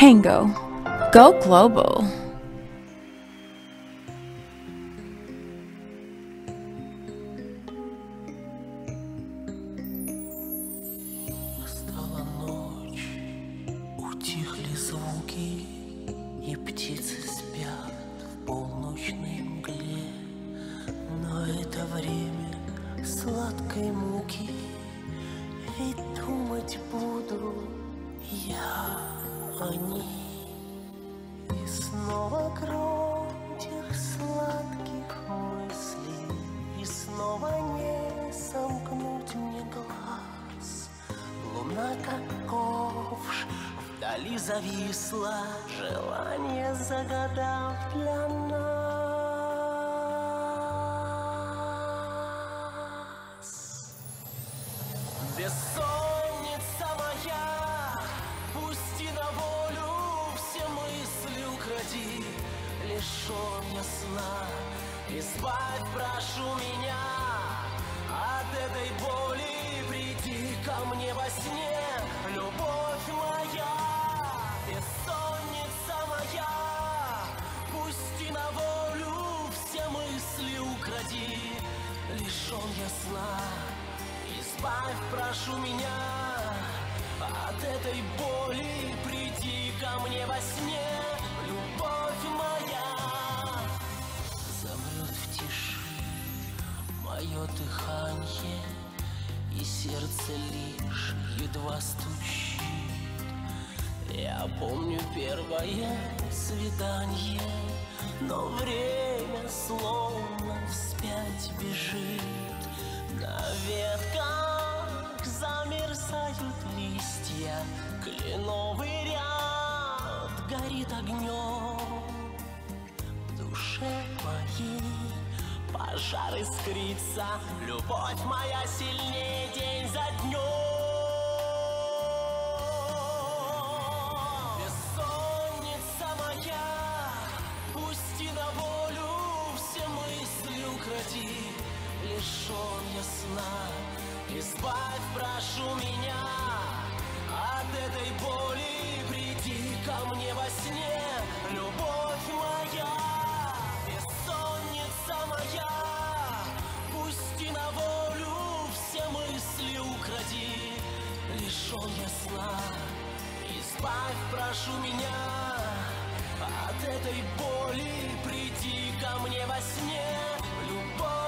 Tango. Go global. Настала ночь, утихли звуки, и птицы спят в полночной мгле. Но это время сладкой муки, ведь думать буду я о ней. И снова гром тех сладких мыслей, и снова не сомкнуть мне глаз. Луна, как ковш, вдали зависла, желание загадав для нас. Бессонница моя, пусти на волю все мысли, укради, лишен я сна. Избавь, прошу меня от этой боли, приди ко мне во сне, любовь моя. Бессонница моя, пусти на волю все мысли, укради, лишен я сна. Избавь, прошу меня от этой боли, приди ко мне во сне, любовь моя. Замрет в тиши мое дыхание, и сердце лишь едва стучит. Я помню первое свидание, но время словно вспять бежит. На ветках замерзают листья, кленовый ряд горит огнем. В душе моей пожар искрится, любовь моя сильнее день за днем. Бессонница моя, пусти на волю все мысли, укради, лишен я сна. Избавь, прошу меня от этой боли, приди ко мне во сне, любовь моя. Бессонница моя, пусти на волю все мысли, укради, лишен я сна. Избавь, прошу меня от этой боли, приди ко мне во сне, любовь.